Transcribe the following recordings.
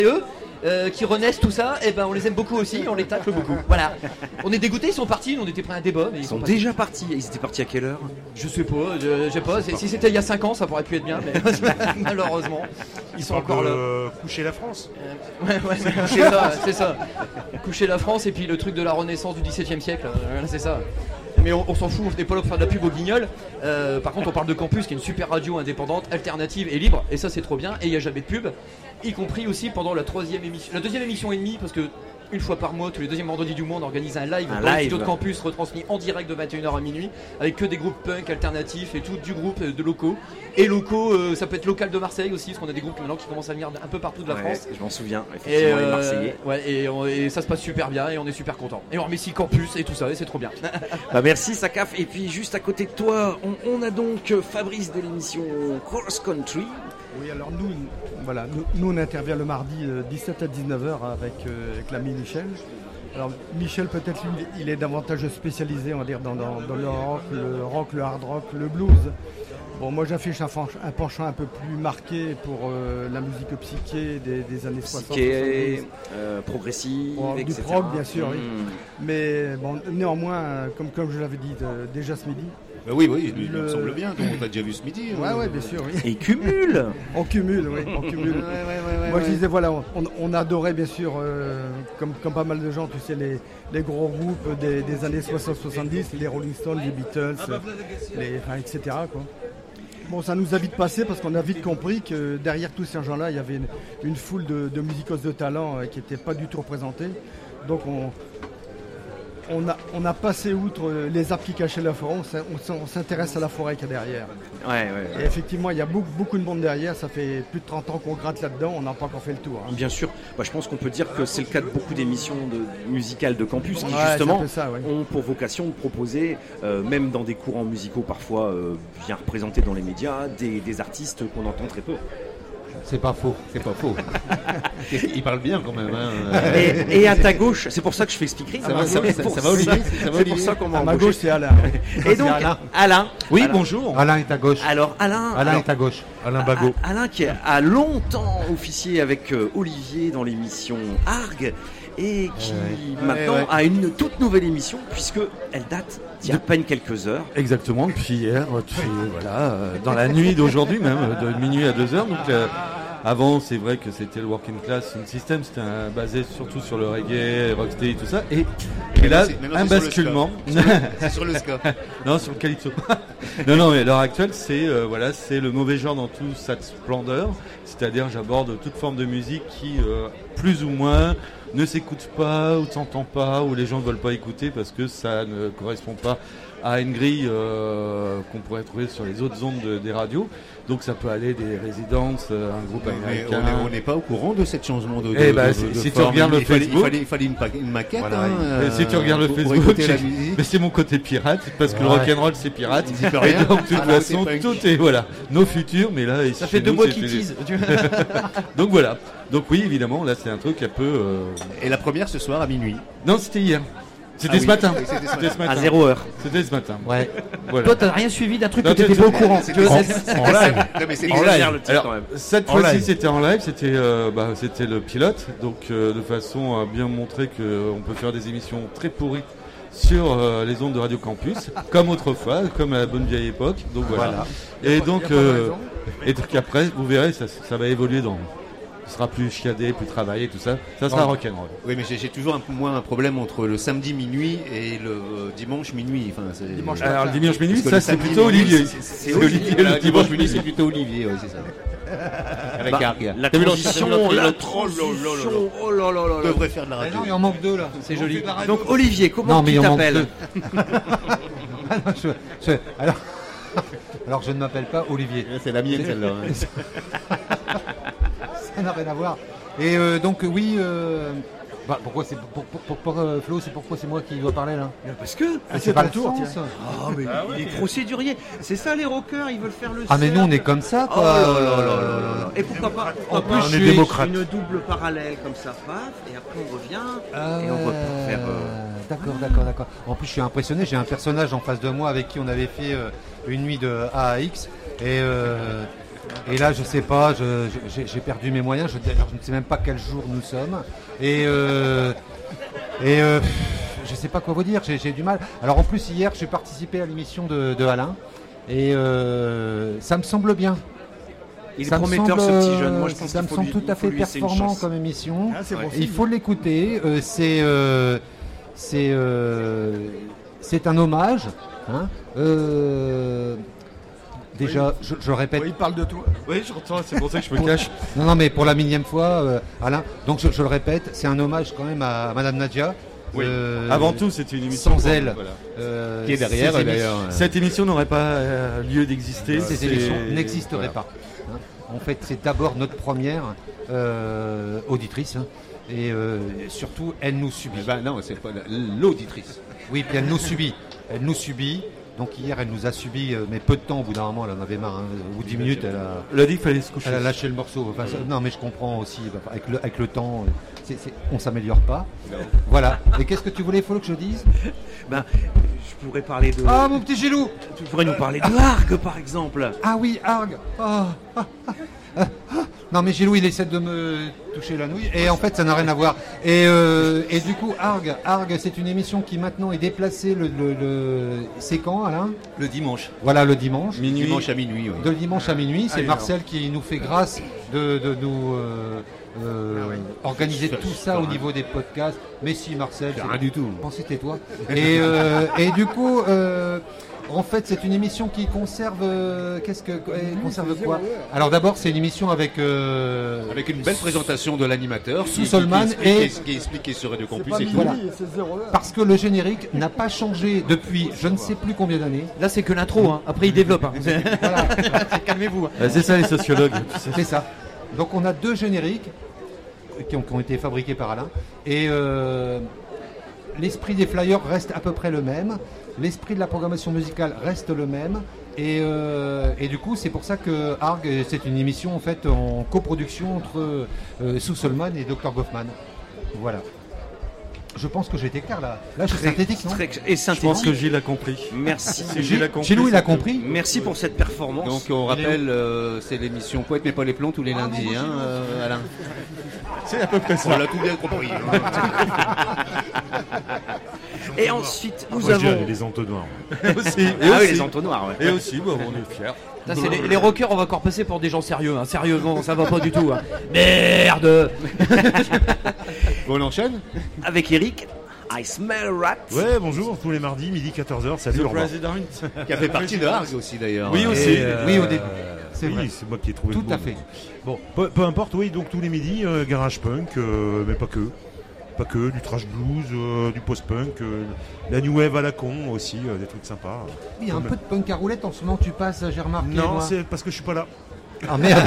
qui renaissent tout ça, et ben on les aime beaucoup aussi, on les tacle beaucoup. Voilà. On est dégoûtés, ils sont partis, nous on était prêts à un débat, mais ils sont déjà partis. Ils étaient partis à quelle heure? Je sais pas, si c'était il y a 5 ans, ça pourrait pu être bien, mais malheureusement, ils sont encore là. Coucher la France. Ouais, c'est ça. Coucher la France et puis le truc de la Renaissance du XVIIe siècle, c'est ça. Mais on s'en fout, on n'est pas là pour faire de la pub au Guignol. Par contre, on parle de Campus, qui est une super radio indépendante, alternative et libre, et ça c'est trop bien. Et il n'y a jamais de pub, y compris aussi pendant la deuxième émission et demie, parce que une fois par mois, tous les deuxièmes vendredis du mois, on organise un live dans le studio de Campus, retransmis en direct de 21h à minuit, avec que des groupes punk alternatifs et tout, du groupe de locaux. Et locaux, ça peut être local de Marseille aussi, parce qu'on a des groupes maintenant qui commencent à venir un peu partout de la France. Je m'en souviens, effectivement, les Marseillais. Et ça se passe super bien et on est super content. Et on remercie Campus et tout ça, et c'est trop bien. Merci Sakaf. Et puis juste à côté de toi, on a donc Fabrice de l'émission Cross Country. Oui, alors nous on intervient le mardi 17 à 19h avec l'ami Michel. Alors Michel, peut-être lui, il est davantage spécialisé, on va dire, dans le rock, le hard rock, le blues. Bon, moi j'affiche un penchant un peu plus marqué pour la musique psyché des années 60. Psyché, progressive, du etc. prog bien sûr, oui. Mais bon, néanmoins, comme je l'avais dit déjà ce midi, oui, il me semble bien, on t'a déjà vu ce midi. Ouais, bien sûr, oui. Et cumule. On cumule. Moi je disais, voilà, on adorait bien sûr, comme pas mal de gens, tu sais, les gros groupes des années 60-70, les Rolling Stones, les Beatles, etc. quoi. Bon, ça nous a vite passé parce qu'on a vite compris que derrière tous ces gens-là, il y avait une foule de musicos de talent qui n'étaient pas du tout représentés. Donc on a passé outre les arbres qui cachaient la forêt, on s'intéresse à la forêt qu'il y a derrière. Ouais. Et effectivement, il y a beaucoup de monde derrière, ça fait plus de 30 ans qu'on gratte là-dedans, on n'a pas encore fait le tour. Hein. Bien sûr, je pense qu'on peut dire que c'est le cas de beaucoup d'émissions musicales de campus qui justement ont pour vocation de proposer, même dans des courants musicaux parfois bien représentés dans les médias, des artistes qu'on entend très peu. C'est pas faux. Il parle bien quand même. Hein. Et à ta gauche, c'est pour ça que je fais expliquer. Ça va Olivier. C'est pour ça qu'on m'a à ma gauche, c'est Alain. Et donc Alain. Oui, bonjour. Alain est à gauche. Alors Alain est à gauche. Alain Bagot. Alain qui a longtemps officié avec Olivier dans l'émission Arg et qui maintenant a une toute nouvelle émission puisque elle date d'il y a à peine quelques heures. Exactement, depuis hier, dans la nuit d'aujourd'hui même, de minuit à 2h. Donc avant, c'est vrai que c'était le Working Class Sound System, c'était basé surtout sur le reggae, rocksteady, tout ça. Et là, un basculement. C'est sur le ska. Non, sur le calypso. non, mais à l'heure actuelle, c'est le mauvais genre dans toute sa splendeur. C'est-à-dire, j'aborde toute forme de musique qui, plus ou moins, ne s'écoute pas ou ne s'entend pas ou les gens ne veulent pas écouter parce que ça ne correspond pas à une grille qu'on pourrait trouver sur les autres ondes des radios. Donc ça peut aller des Residences, un groupe américain. On n'est pas au courant de ce changement de si tu regardes le Facebook, il fallait une maquette. Voilà, si tu regardes le Facebook, mais c'est mon côté pirate parce que le rock'n'roll c'est pirate. Et donc de toute façon tout est nos futurs. Mais là ça fait 2 mois qu'ils teasent. Donc voilà. Donc oui, évidemment, là c'est un truc un peu. Et la première ce soir à minuit. Non, c'était hier. C'était ce matin. À 0h. C'était ce matin. Ouais. Voilà. Toi, t'as rien suivi d'un truc que t'étais pas au courant. En live. Non, mais c'est exagère le titre quand même. Cette fois-ci, c'était en live. C'était le pilote. Donc, de façon à bien montrer qu'on peut faire des émissions très pourries sur les ondes de Radio Campus, comme autrefois, comme à la bonne vieille époque. Donc voilà. Et donc après, vous verrez, ça va évoluer dans. Ce sera plus chiadé, plus travaillé, tout ça. Ça sera rock'n'roll. Oui, mais j'ai toujours un problème entre le samedi minuit et le dimanche minuit. Enfin, alors le dimanche minuit, ça c'est plutôt Olivier. C'est Olivier. Le dimanche minuit, c'est plutôt Olivier, c'est ça. Avec Arg. La transition, oh là là là. Devrait faire de la radio. Il en manque 2 là. C'est joli. Donc Olivier, comment tu t'appelles? Alors je ne m'appelle pas Olivier. C'est la mienne celle-là. Ça n'a rien à voir. Et donc oui, pourquoi c'est Flo, c'est pourquoi c'est moi qui dois parler là? Parce que c'est pas le tour. Mais il est procédurier. C'est ça les rockers, ils veulent faire le. Ah mais nous on est comme ça quoi. Et pourquoi pas? En plus on est démocrate. Une double parallèle comme ça, paf, et après on revient et on va faire. D'accord. En plus je suis impressionné, j'ai un personnage en face de moi avec qui on avait fait une nuit de AAX et Et là, je sais pas, j'ai perdu mes moyens. Je ne sais même pas quel jour nous sommes. Et je sais pas quoi vous dire. J'ai du mal. Alors en plus hier, j'ai participé à l'émission de Alain et ça me semble bien. Il est prometteur ce petit jeune. Moi, je pense ça me semble tout à fait performant comme émission. Ah, Il faut l'écouter. C'est un hommage. Hein. Déjà, je répète. Oui, il parle de toi. Oui, j'entends, c'est pour ça que je me cache. Non, mais pour la millième fois, Alain. Donc je le répète, c'est un hommage quand même à Madame Nadia. Oui. Avant tout, c'était une émission sans elle, qui est derrière d'ailleurs. Cette émission n'aurait pas lieu d'exister. Ces émissions n'existeraient pas. Hein. En fait, c'est d'abord notre première auditrice. Hein. Et surtout, elle nous subit. Non, c'est pas l'auditrice. Oui, puis elle nous subit. Elle nous subit. Donc hier, elle nous a subi, mais peu de temps. Au bout d'un moment, elle en avait marre. Hein. Au bout de 10 minutes, elle a dit qu'il fallait se coucher. Elle a lâché le morceau. Enfin, non, mais je comprends aussi. Avec le temps, on s'améliore pas. Non. Voilà. Et qu'est-ce que tu voulais, faut que je dise? Je pourrais parler de... Ah, mon petit Gilou! Tu pourrais nous parler de Arg, par exemple. Ah oui, Arg. Non, mais Gilou, il essaie de me toucher la nouille. Et en fait, ça n'a rien à voir. Et du coup, Arg, c'est une émission qui maintenant est déplacée. C'est quand, Alain? Le dimanche. Voilà, le dimanche. Dimanche à minuit, oui. De dimanche à minuit. C'est Marcel qui nous fait grâce de nous organiser tout ça au niveau des podcasts. Mais si, Marcel. Rien du tout. C'était toi. Et du coup... en fait, c'est une émission qui conserve. Conserve quoi? Alors d'abord, c'est une émission avec une belle présentation de l'animateur, Soussolman qui explique sur Radio Campus. Voilà. Parce que le générique n'a pas changé depuis je ne sais plus combien d'années. Là, c'est que l'intro. Hein. Après, il développe. Hein. Voilà. Calmez-vous. Hein. C'est ça les sociologues. C'est ça. Donc on a deux génériques qui ont été fabriqués par Alain et l'esprit des flyers reste à peu près le même. L'esprit de la programmation musicale reste le même et du coup c'est pour ça que Arg c'est une émission en fait en coproduction entre Soussolman et Dr Goffman. Voilà. Je pense que j'ai été clair là. Là je suis synthétique, non? Et synthétique. Je pense que Gilles a compris. Merci. Gilou il a compris. Merci pour cette performance. Donc on rappelle, c'est l'émission Poète mais pas les plombs tous les lundis, Alain. C'est à peu près ça. On l'a tout bien compris. Et ensuite, nous avons les entonnoirs. aussi. Oui, les entonnoirs. Ouais. Et aussi, on est fiers. Ça, c'est les rockers, on va encore passer pour des gens sérieux. Hein. Sérieusement, ça va pas du tout. Hein. Merde. Bon, on enchaîne avec Eric. I smell a rat. Ouais, bonjour, tous les mardis, midi 14h, salut, au revoir. Qui a fait partie de Arg aussi d'ailleurs. Oui, aussi. Oui, au début. C'est oui, vrai. c'est moi qui ai trouvé Tout le à bon. fait. Bon, peu importe, oui, donc tous les midis, garage punk, mais pas que. Pas que, du trash blues, du post-punk, la new wave à la con aussi, des trucs sympas. Il y a un peu de punk à roulette en ce moment, tu passes, j'ai remarqué. Non, moi. c'est parce que je suis pas là. Ah merde.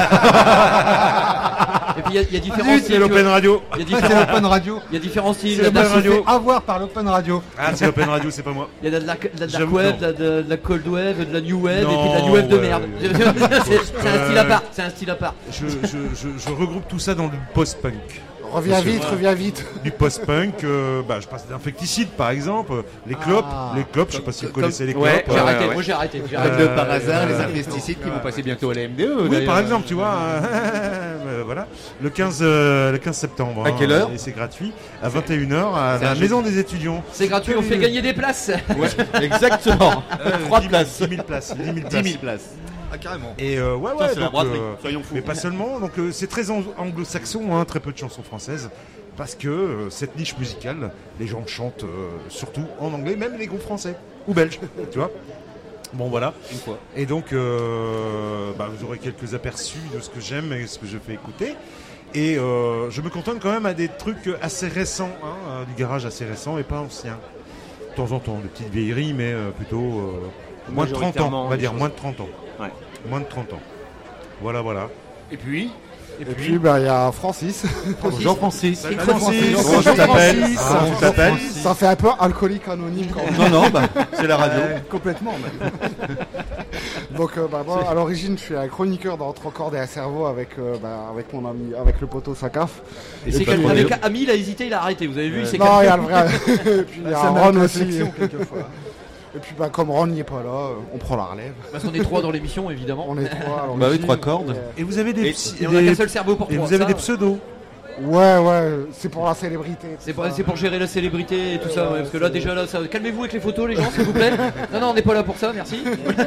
Et puis il y a différents styles. C'est l'Open Radio. Il C'est l'Open Radio. y a différents styles. C'est l'Open Radio. Avoir par l'Open Radio. Ah, c'est l'Open Radio, c'est pas moi. Il y a de la dark J'avoue wave, que de la cold wave, de la new wave, Non, et puis de la new wave de ouais, merde. ouais. C'est un style à part. C'est un style à part. Je regroupe tout ça dans le post-punk. Reviens vite. Du post-punk, je passe d'infecticides par exemple, les clopes, je sais pas si vous connaissez les clopes. J'ai arrêté. Moi j'ai arrêté. Comme par hasard, les infesticides qui vont passer bientôt à la MDE. Oui, par exemple, tu vois, voilà, le 15 septembre. À quelle heure? Et c'est gratuit, à 21h, à la Maison des étudiants. C'est gratuit, on fait gagner des places. Ouais, exactement. 3 places. 10 000 places. 10 000 places. Ah, carrément. Et ouais, c'est la braderie. Soyons fous. mais pas seulement, donc c'est très anglo-saxon, hein, très peu de chansons françaises, parce que cette niche musicale, les gens chantent surtout en anglais, même les groupes français ou belges, tu vois. Bon voilà. Une fois. Et donc vous aurez quelques aperçus de ce que j'aime et ce que je fais écouter. Et je me contente quand même à des trucs assez récents, hein, du garage assez récent et pas ancien. De temps en temps, des petites vieilleries, mais plutôt moins de 30 ans, on va dire, moins de 30 ans. Ouais. Moins de 30 ans. Voilà. Et puis Et puis il y a Francis. Jean-Francis. Salut, Francis. Comment tu t'appelles? Comment tu t'appelles? Ça fait un peu alcoolique anonyme quand même. Non, c'est la radio. Complètement. Donc moi, à l'origine, je suis un chroniqueur dans Entre cordes et un cerveau avec mon ami, avec le poteau Sakaf. Et c'est quelqu'un avec Ami, il a hésité, il a arrêté. Vous avez vu, il s'est Non, il y a calmé. le vrai. Et puis il y a Ron aussi. Quelquefois. Et puis comme Ron n'est pas là, on prend la relève. Parce qu'on est 3 dans l'émission, évidemment. On est 3. Bah oui, 3 cordes. Et vous avez des on a qu'un seul cerveau pour 3. Et vous avez des pseudos. Ouais, c'est pour la célébrité. C'est pour gérer la célébrité et tout ça, parce que là déjà là, calmez-vous avec les photos les gens s'il vous plaît. Non, on n'est pas là pour ça, merci.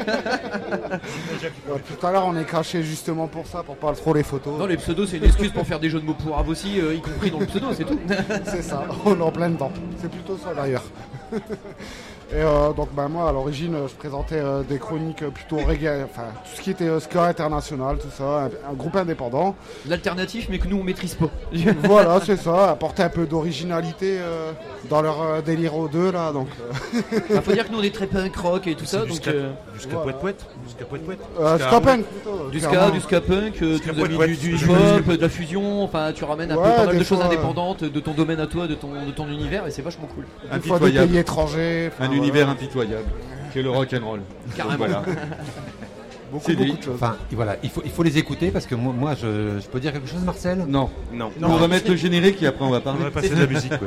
Tout à l'heure on est caché justement pour ça, pour pas trop les photos. Non, les pseudos c'est une excuse pour faire des jeux de mots pourraves aussi, y compris dans le pseudo, c'est tout. C'est ça, on est en plein dedans. C'est plutôt ça d'ailleurs. Et donc moi à l'origine je présentais des chroniques plutôt reggae, enfin tout ce qui était ska international, tout ça, un groupe indépendant. L'alternatif mais que nous on maîtrise pas. Voilà, c'est ça, apporter un peu d'originalité dans leur délire aux deux là, donc. Faut dire que nous on est très punk rock et tout ça, donc. Jusqu'à poète. Ska punk plutôt. Du ska punk, tu nous as mis du hip-hop, de la fusion, enfin tu ramènes un peu pas mal de choses indépendantes de ton domaine à toi, de ton univers et c'est vachement cool. Des fois des pays étrangers. Un univers impitoyable, qui est le rock'n'roll. Carrément. Voilà. beaucoup de choses. Enfin, voilà, il faut les écouter parce que moi je peux dire quelque chose, Marcel ? Non. On va mettre le générique et après on va parler. On va passer de la musique.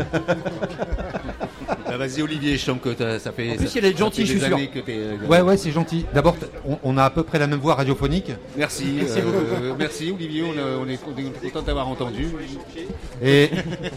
Vas-y Olivier, je sens que ça fait. En plus, il est gentil, je suis sûr. Ouais, c'est gentil. D'abord, on a à peu près la même voix radiophonique. Merci. Merci Olivier, on est content d'avoir entendu. Et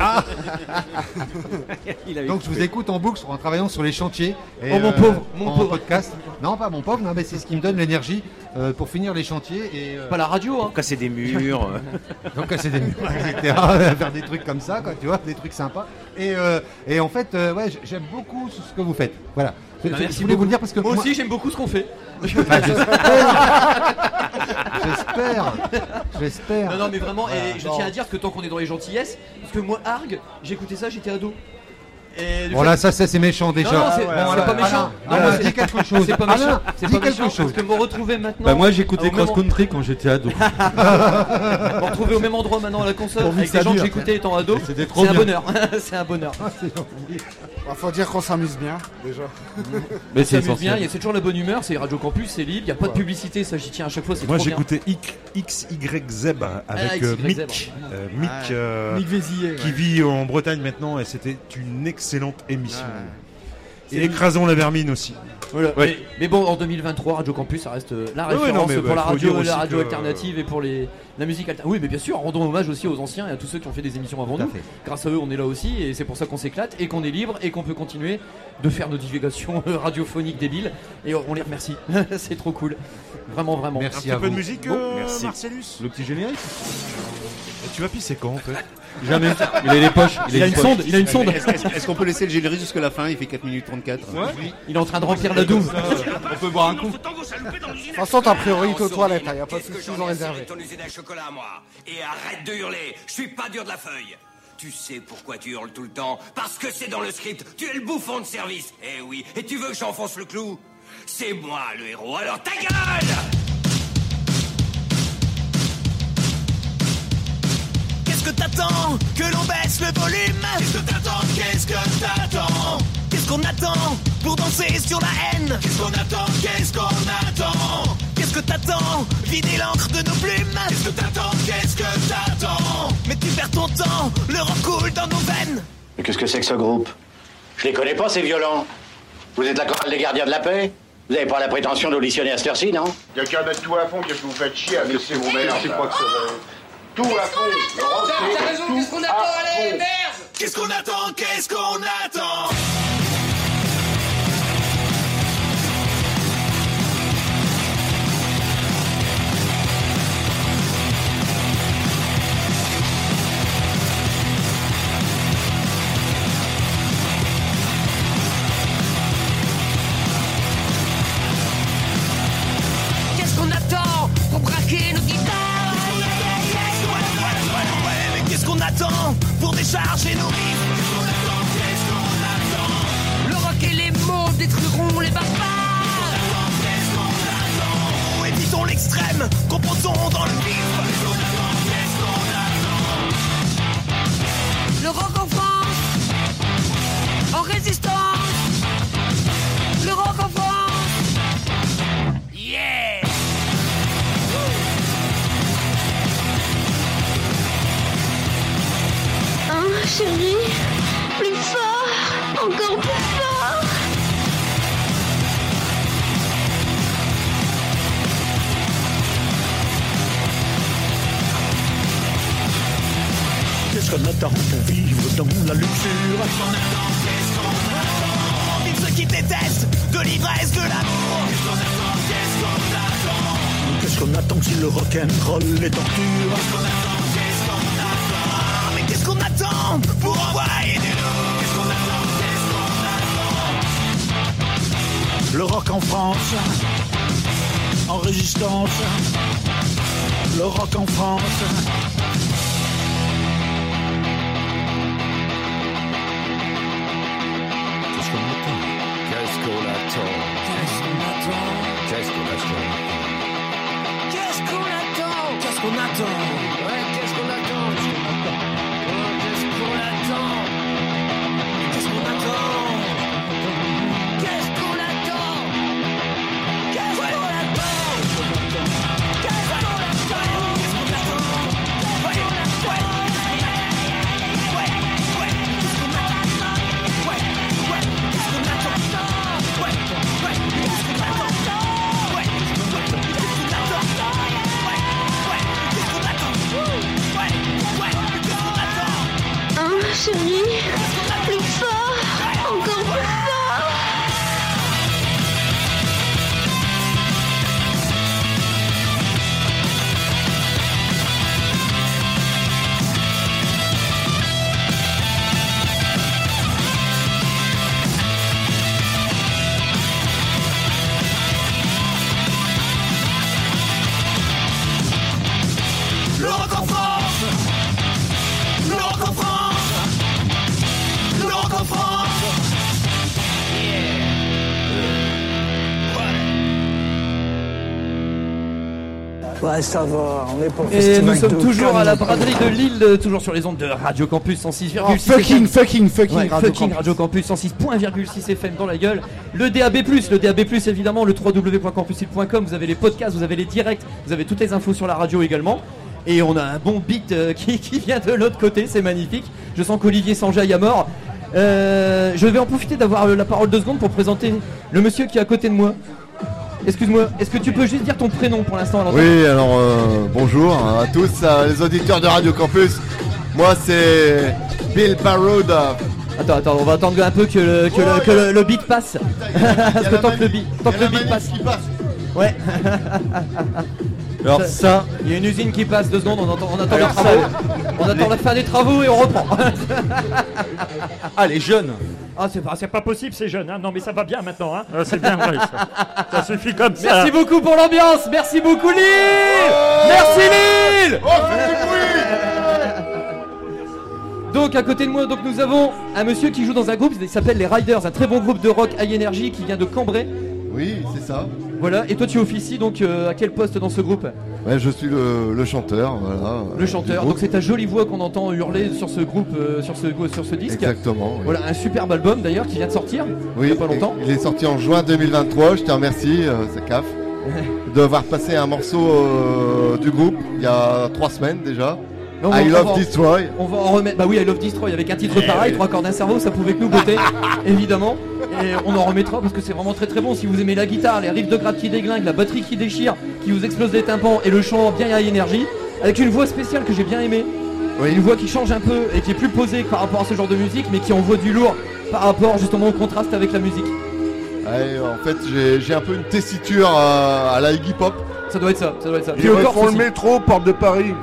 donc je vous écoute en boucle en travaillant sur les chantiers. Et, mon pauvre podcast. Non, pas mon pauvre, non, mais c'est ce qui me donne l'énergie pour finir les chantiers et pas la radio, hein. Pour casser des murs. Donc casser des murs, etc. Faire des trucs comme ça, quoi, tu vois, des trucs sympas. Et en fait, ouais, j'aime beaucoup ce que vous faites. Voilà. Merci je voulais vous le dire parce que moi aussi j'aime beaucoup ce qu'on fait. J'espère. Non mais vraiment, et je tiens à dire que tant qu'on est dans les gentillesses, parce que moi Arg, j'écoutais ça, j'étais ado. Voilà, ça c'est méchant déjà. Non, c'est pas méchant. Dis quelque chose. C'est pas méchant. C'est pas quelque méchant chose. parce que me retrouver maintenant. Bah moi j'écoutais Cross Country quand j'étais ado. Me retrouver au même endroit maintenant à la console avec des gens que j'écoutais étant ado. C'était trop bien. bien. C'est un bonheur. Faut dire qu'on s'amuse bien déjà. Mais c'est bien, c'est toujours la bonne humeur, c'est Radio Campus, c'est libre, il n'y a pas de publicité, ça j'y tiens à chaque fois, c'est trop bien. Moi j'écoutais XYZ avec Mick Vézier, qui vit en Bretagne maintenant et c'était une excellente émission. Et écrasons la vermine aussi. Voilà. Ouais. Mais bon, en 2023, Radio Campus, ça reste la référence pour la radio alternative et pour la musique alternative. Oui, mais bien sûr, rendons hommage aussi aux anciens et à tous ceux qui ont fait des émissions avant nous. Grâce à eux, on est là aussi et c'est pour ça qu'on s'éclate et qu'on est libre et qu'on peut continuer de faire nos divulgations radiophoniques débiles. Et on les remercie. C'est trop cool. Vraiment, vraiment. Merci un à peu vous. de musique, Marcellus. Le petit générique. Et tu vas pisser quand en fait? Jamais. Il a les poches. Il a une sonde. Il a une sonde. Est-ce qu'on peut laisser le générique jusqu'à la fin? Il fait 4 minutes 34. Ouais. Il est en train de remplir la douve. On peut boire un coup. De toute façon, t'as priorité aux toilettes, y a pas de soucis, ils ont réservé. Ton usine à chocolat, moi. Et arrête de hurler, je suis pas dur de la feuille. Tu sais pourquoi tu hurles tout le temps? Parce que c'est dans le script, tu es le bouffon de service. Eh oui, et tu veux que j'enfonce le clou? C'est moi le héros, alors ta gueule! Qu'est-ce que t'attends? Que l'on baisse le volume? Qu'est-ce que t'attends? Qu'est-ce que t'attends? Qu'est-ce qu'on attend pour danser sur la haine? Qu'est-ce qu'on attend? Qu'est-ce qu'on attend? Qu'est-ce que t'attends? Vider l'encre de nos plumes? Qu'est-ce que t'attends? Qu'est-ce que t'attends? Mais tu perds ton temps, le rock coule dans nos veines. Mais qu'est-ce que c'est que ce groupe? Je les connais pas, ces violents. Vous êtes la chorale des gardiens de la paix? Vous avez pas la prétention d'auditionner à cette heure-ci, non? Y'a qu'à mettre tout à fond, qu'est-ce que vous faites chier à laisser vos mères? C'est quoi que ça? Tout à fond. T'as raison, qu'est-ce qu'on attend? Allez, merde! Qu'est-ce qu'on attend? Qu'est-ce qu'on attend? Qu'est-ce qu'on attend pour braquer nos guitares? Qu'est-ce qu'on attend pour décharger nos riffs? Qu'est-ce qu'on attend? Le rock et les mots détruiront les barbares. Qu'est-ce qu'on attend? Évitons l'extrême, composons dans le vif. Qu'est-ce qu'on attend? Le rock en France, en résistance. Le rock en France, yeah! Chérie, plus fort, encore plus fort. temps pour vivre dans la luxure. Qu'est-ce qu'on attend? Qu'est-ce qu'on attend? Vive ceux qui détestent de l'ivresse, de l'amour. Qu'est-ce qu'on attend? Qu'est-ce qu'on attend? Qu'est-ce qu'on attend si le rock'n'roll les torture? Qu'est-ce qu'on attend? Qu'est-ce qu'on attend? Mais qu'est-ce qu'on attend pour envoyer du lourd? Qu'est-ce qu'on attend? Qu'est-ce qu'on attend? Le rock en France, en résistance. Le rock en France. Qu'est-ce qu'on attend? Qu'est-ce qu'on attend? Qu'est-ce qu'on attend? Qu'est-ce qu'on attend? Qu'est-ce qu'on attend? Qu'est-ce qu'on attend? Ouais, qu'est-ce qu'on attend? Qu'est-ce qu'on attend? Qu'est-ce qu'on attend? Qu'est-ce qu'on attend? Qu'est-ce qu'on Chérie, plus fort, encore plus fort. Le rock en France. Le rock en France. Le rock en France. Ouais, ça va, on est pour le Et festival nous sommes de toujours Cannes, à la quoi. braderie de Lille, toujours sur les ondes de Radio Campus 106,6 Oh, fucking ouais, Radio fucking Campus. Radio Campus 106.6 FM dans la gueule. Le DAB+, évidemment, le www.campusil.com. Vous avez les podcasts, vous avez les directs, vous avez toutes les infos sur la radio également. Et on a un bon beat qui vient de l'autre côté, c'est magnifique. Je sens qu'Olivier s'enjaille à mort. Je vais en profiter d'avoir la parole 2 secondes pour présenter le monsieur qui est à côté de moi. Excuse-moi, est-ce que tu peux juste dire ton prénom pour l'instant à l'antenne? Oui, alors bonjour à tous les auditeurs de Radio Campus. Moi c'est Bill Barrow. Attends, on va attendre un peu que le beat passe. Parce que tant que le beat passe. Ouais. Alors ça, il y a une usine qui passe, 2 secondes, on attend les travaux. On attend la fin des travaux et on reprend. Ah, les jeunes. Ah, c'est pas possible ces jeunes, hein. Non mais ça va bien maintenant, hein. C'est bien vrai ça. Ça suffit comme ça. Merci beaucoup pour l'ambiance, merci beaucoup Lille. Merci Lille. Donc à côté de moi, donc nous avons un monsieur qui joue dans un groupe, il s'appelle les Riders, un très bon groupe de rock high energy qui vient de Cambrai. Oui, c'est ça. Voilà, et toi tu officies donc à quel poste dans ce groupe? Ouais, je suis le chanteur, voilà. Le chanteur, donc c'est ta jolie voix qu'on entend hurler sur ce groupe, sur ce disque. Exactement. Oui. Voilà, un superbe album d'ailleurs qui vient de sortir, il y a pas longtemps. Il est sorti en juin 2023, je te remercie, c'est CAF, d'avoir passé un morceau du groupe il y a 3 semaines déjà. I Love Destroy. On va en remettre. Bah oui, I Love Destroy avec un titre pareil, 3 cordes d'un cerveau, ça pouvait que nous botter, évidemment. Et on en remettra parce que c'est vraiment très très bon. Si vous aimez la guitare, les riffs de gratte qui déglinguent, la batterie qui déchire, qui vous explose les tympans et le chant bien high energy, avec une voix spéciale que j'ai bien aimée. Oui. Une voix qui change un peu et qui est plus posée par rapport à ce genre de musique, mais qui envoie du lourd par rapport justement au contraste avec la musique. Ouais, en fait, j'ai un peu une tessiture à la Iggy Pop. Ça doit être ça, Ils font le métro, porte de Paris.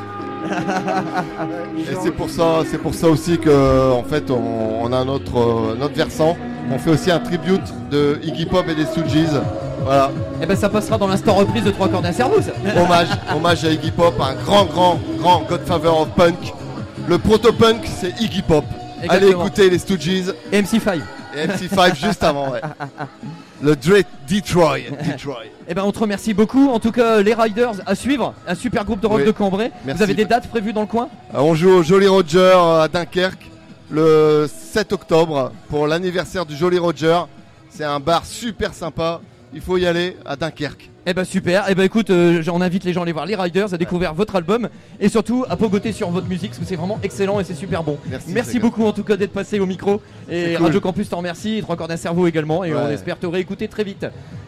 Et c'est pour ça aussi que en fait on a notre versant. On fait aussi un tribute de Iggy Pop et des Stooges. Voilà. Et ben ça passera dans l'instant reprise de 3 cordes d'un cerveau ça. Hommage à Iggy Pop, un grand godfather of punk. Le proto-punk c'est Iggy Pop. Exactement. Allez écouter les Stooges. Et MC5. Et MC5 juste avant, ouais. Le Detroit. Et ben on te remercie beaucoup. En tout cas, les Riders à suivre, un super groupe de rock de Cambrai. Merci. Vous avez des dates prévues dans le coin? On joue au Jolly Roger à Dunkerque le 7 octobre pour l'anniversaire du Jolly Roger. C'est un bar super sympa. Il faut y aller à Dunkerque. Eh ben super, eh ben écoute, on invite les gens à aller voir les Riders, à découvrir votre album et surtout à pogoter sur votre musique parce que c'est vraiment excellent et c'est super bon. Merci beaucoup en tout cas d'être passé au micro et cool. Radio Campus t'en remercie, 3 cordes d'un cerveau également et on espère te réécouter très vite.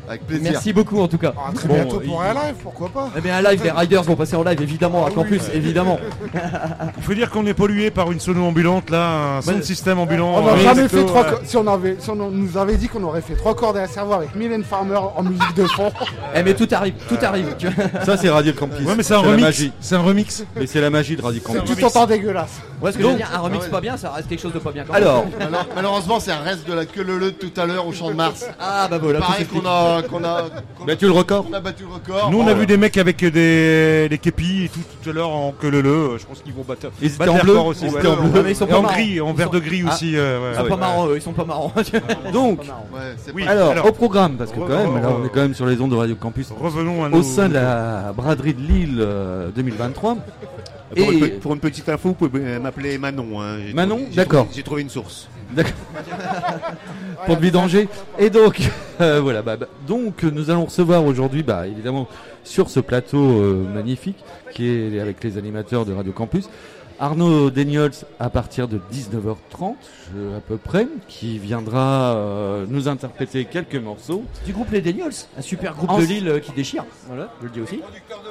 Avec plaisir. Merci beaucoup en tout cas. Très bientôt pour un live, pourquoi pas. Eh bien un live, les Riders vont passer en live évidemment à Campus, évidemment. Il faut dire qu'on est pollué par une sono ambulante là, un sound système ambulant. On n'a jamais fait si on nous avait dit qu'on aurait fait 3 cordes et un cerveau avec Mylène Farmer en musique de fond. Mais tout arrive. Tu vois. Ça c'est Radio Campus. Ouais mais c'est un remix. C'est un remix. Mais c'est la magie de Radio Campus. C'est tout autant dégueulasse. Ouais, ce que je veux dire, un remix pas bien, ça reste quelque chose de pas bien. Quand Alors, malheureusement, c'est un reste de la queue leu de tout à l'heure au Champ de Mars. Ah bah voilà. Pareil qu'on a battu le record. On a battu le record. Nous on a vu des mecs avec des képis et tout à l'heure en queue leu. Je pense qu'ils vont battre. Ils étaient en bleu aussi. Ils étaient en bleu. Ils sont pas en gris, en vert de gris aussi. Ils sont pas marrants. Ils sont pas marrants. Donc, alors au programme parce que quand même, là on est quand même sur les ondes de Radio Campus. Revenons à au sein de la braderie de Lille 2023. Pour une petite info, vous pouvez m'appeler Manon. Hein. Manon, d'accord. J'ai trouvé une source. D'accord. Pour te vidanger. Et donc, voilà. Donc, nous allons recevoir aujourd'hui, évidemment, sur ce plateau magnifique, qui est avec les animateurs de Radio Campus, Arnaud Daignols à partir de 19h30 à peu près, qui viendra nous interpréter quelques morceaux. Du groupe Les Daignols, un super groupe de Lille qui déchire. Voilà, je le dis aussi.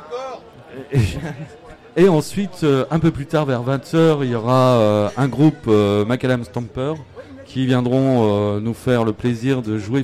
Et ensuite, un peu plus tard, vers 20h, il y aura un groupe Macadam Stomper qui viendront nous faire le plaisir de jouer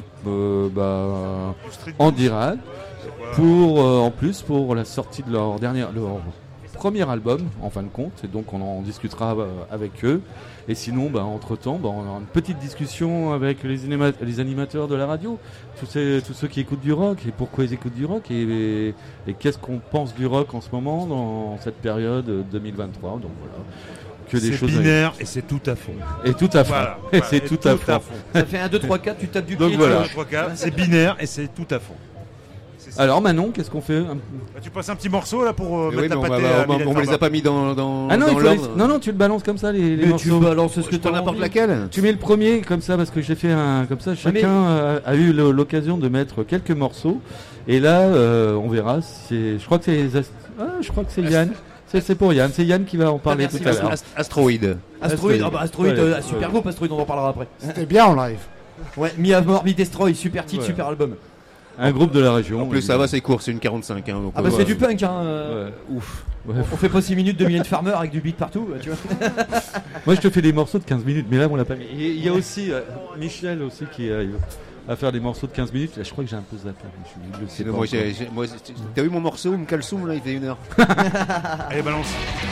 en direct pour la sortie de leur premier album, en fin de compte. Et donc, on en discutera avec eux. Et sinon, entre-temps, on aura une petite discussion avec les animateurs de la radio, tous ceux qui écoutent du rock, et pourquoi ils écoutent du rock, et qu'est-ce qu'on pense du rock en ce moment, dans cette période 2023. Donc voilà. Que des choses binaire et c'est tout à fond. Et tout à fond. Voilà, et c'est tout à fond. Ça fait 1, 2, 3, 4, tu tapes du donc pied. Voilà. 1, 2, 3, 4, c'est binaire et c'est tout à fond. Alors Manon, qu'est-ce qu'on fait? Tu passes un petit morceau là pour mettre la on pâtée on les a pas mis dans non, tu le balances comme ça les morceaux. Tu balances ce que tu n'importe laquelle. Tu mets le premier comme ça parce que j'ai fait comme ça. Chacun a eu l'occasion de mettre quelques morceaux. Et là, on verra. Je crois que c'est Yann. C'est pour Yann. C'est Yann qui va en parler tout à l'heure. Astroïde. Super groupe Astroïde, on en parlera après. C'était bien en live. Ouais, Me Have More, Me Destroy, super titre, super album. Un groupe de la région. En plus, ça va, c'est court, c'est une 45. Donc c'est du punk, hein. Ouf. On fait pas 6 minutes de Mylène Farmer avec du beat partout, tu vois. Moi, je te fais des morceaux de 15 minutes, mais là, on l'a pas mis. Il y a aussi Michel aussi qui à faire des morceaux de 15 minutes. Là, je crois que j'ai un peu zappé. Moi, t'as vu mon morceau, Mkalsoum, là, il fait 1 heure. Allez, balance.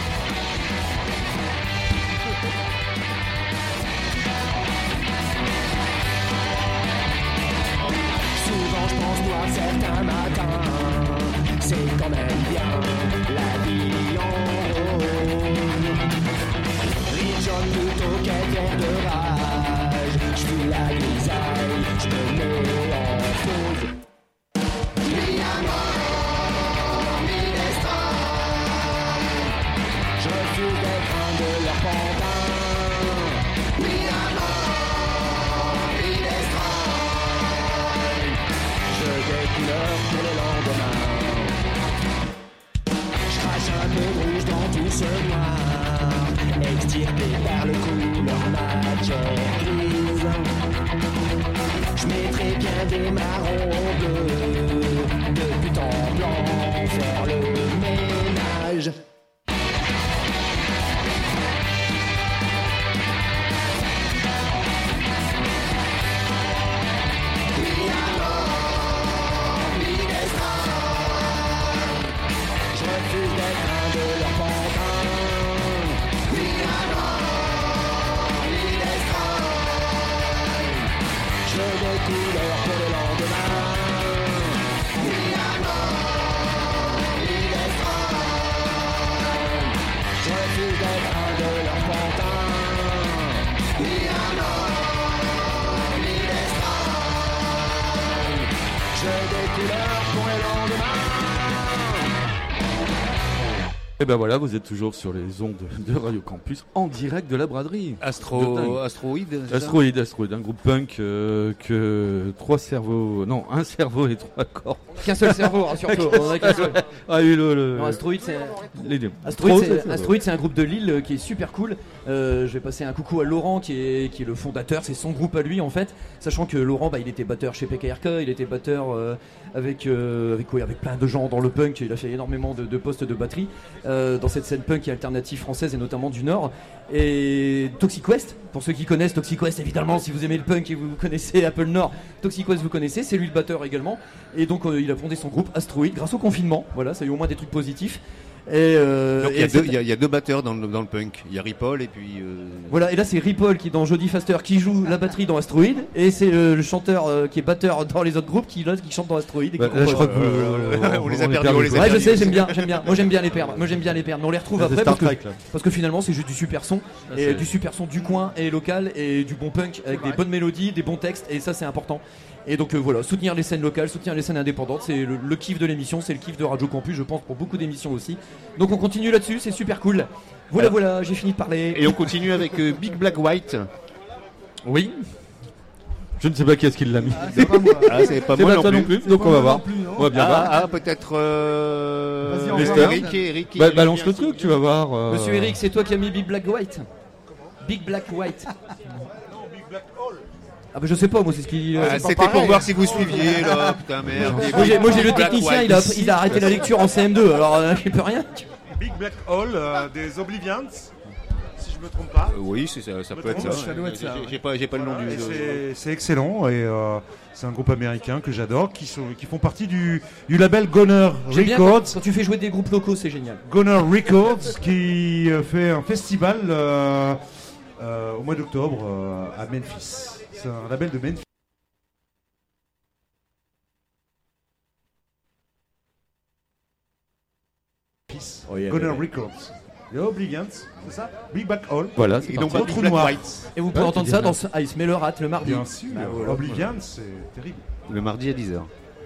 Certains matins, c'est quand même bien la vie en rose. Rire jaune plutôt qu'être de rage. Je fuis la grisaille, je me mets en pause. Mi amor, mi destin. Je refuse d'être un de leurs pantins. Mi amor, mi destin. Des couleurs pour le lendemain. Je crache un peu de rouge dans tout ce noir, extirpé par le couleur matière grise. Je mettrai bien des marrons bleus, de but en blanc, faire le ménage. Couleur pour le lendemain. Je refuse d'être un de leurs pantins. Je des couleurs pour le lendemain. Et ben voilà, vous êtes toujours sur les ondes de Radio Campus en direct de la braderie. Astroïde, un groupe punk que un cerveau et 3 corps. Qu'un seul cerveau, hein, surtout. On a qu'un seul. Ah oui, Astroïde, c'est les deux. Astroïde, c'est un groupe de Lille qui est super cool, Je vais passer un coucou à Laurent qui est le fondateur, c'est son groupe à lui en fait, sachant que Laurent il était batteur chez PKRK, il était batteur avec plein de gens dans le punk, il a fait énormément de postes de batterie dans cette scène punk et alternative française et notamment du Nord. Et Toxic West, pour ceux qui connaissent Toxic West évidemment, si vous aimez le punk et vous connaissez Apple Nord, Toxic West vous connaissez, c'est lui le batteur également, et donc il a fondé son groupe Asteroid grâce au confinement, voilà, ça a eu au moins des trucs positifs. Et il y a deux batteurs dans le punk. Il y a Ripoll et puis. Voilà, et là c'est Ripoll qui est dans Jody Faster qui joue la batterie dans Asteroid, et c'est le chanteur qui est batteur dans les autres groupes qui chante dans Asteroid. Et là, je crois que on les a perdus. Ouais, je sais, j'aime bien. Moi j'aime bien les perdre. Mais on les retrouve après parce que finalement c'est juste du super son, et du super son du coin et local et du bon punk avec des bonnes mélodies, des bons textes, et ça c'est important. Et donc voilà, soutenir les scènes locales, soutenir les scènes indépendantes, c'est le kiff de l'émission, c'est le kiff de Radio Campus, je pense, pour beaucoup d'émissions aussi. Donc on continue là-dessus, c'est super cool. Voilà, j'ai fini de parler. Et on continue avec Big Black White. Oui. Je ne sais pas qui est-ce qui l'a mis. C'est pas moi. C'est pas moi non plus. Donc on va voir. On va bien voir. Peut-être. Eric. Balance le truc, tu vas voir. Monsieur Eric, c'est toi qui as mis Big Black White. Big Black White. Ah bah je sais pas, moi c'est ce qui... c'était pour voir si vous suiviez là, putain merde. Moi j'ai le technicien, il a arrêté la lecture en CM2, alors je peux rien. Big Black Hole des Oblivions, si je me trompe pas. Oui, ça peut être ça. J'ai pas le nom du... C'est excellent, et c'est un groupe américain que j'adore, qui font partie du label Goner Records. Quand tu fais jouer des groupes locaux, c'est génial. Goner Records qui fait un festival au mois d'octobre à Memphis. C'est un label de Memphis. Goner Records. Les Oblivions, c'est ça? Big Black Hole. Voilà, et donc Trou Noir. Et vous pouvez entendre ça dans Ice Miller Hat le mardi. Bien sûr, Oblivion, c'est terrible. Le mardi à 10h.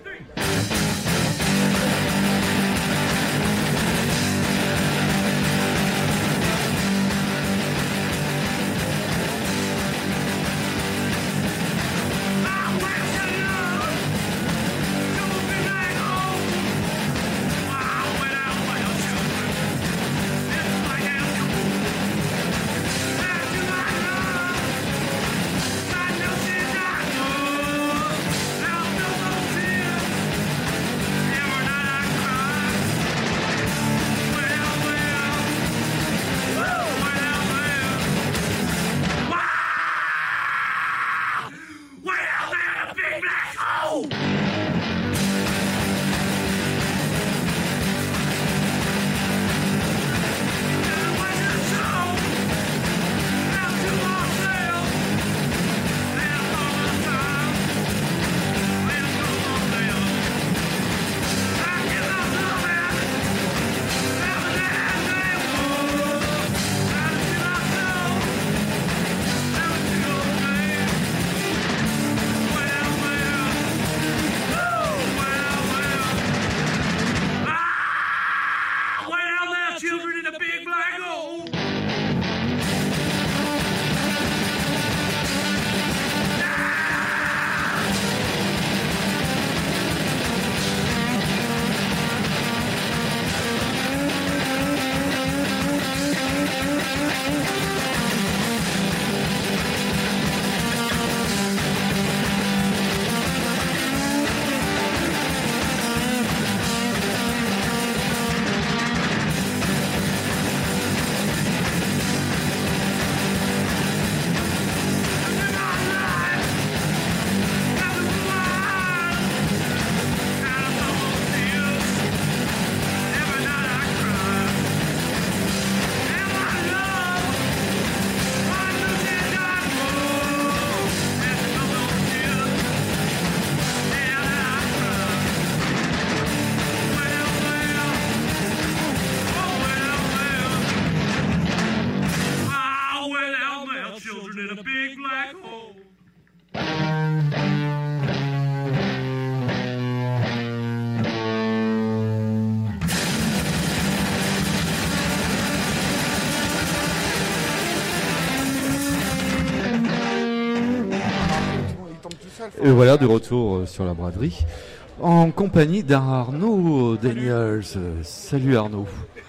Et voilà, de retour sur la braderie, en compagnie d'Arnaud Daniels. Salut Arnaud.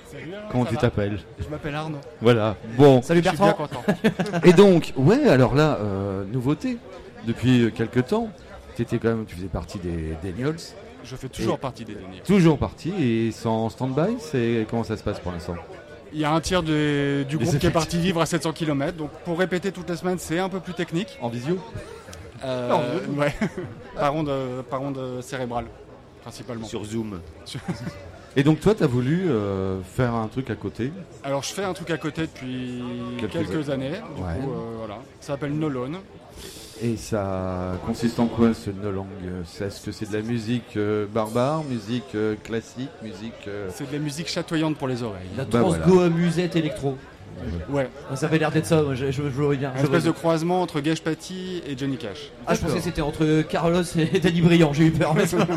Comment tu t'appelles? Je m'appelle Arnaud. Voilà, bon. Salut Bertrand. Je suis bien content. Et donc, ouais, alors là, nouveauté, depuis quelques temps, tu faisais partie des Daniels. Je fais toujours partie des Daniels. Toujours partie, et sans stand-by, comment ça se passe pour l'instant? Il y a un tiers du groupe qui est parti vivre à 700 km, donc pour répéter toutes les semaines, c'est un peu plus technique. En visio? Ouais, par onde cérébrale, principalement. Sur Zoom. Et donc toi, tu as voulu faire un truc à côté? Alors je fais un truc à côté depuis quelques années. Du coup, voilà. Ça s'appelle No Lone. Et ça consiste en quoi ce No Langue? Est-ce que c'est de la musique barbare, musique classique, musique... C'est de la musique chatoyante pour les oreilles. La transgo musette électro. Ouais. Ça avait l'air d'être ça, moi, je vois bien. Une espèce de croisement entre Gage Patty et Johnny Cash. Ah, je pensais que c'était entre Carlos et Danny Briand, j'ai eu peur.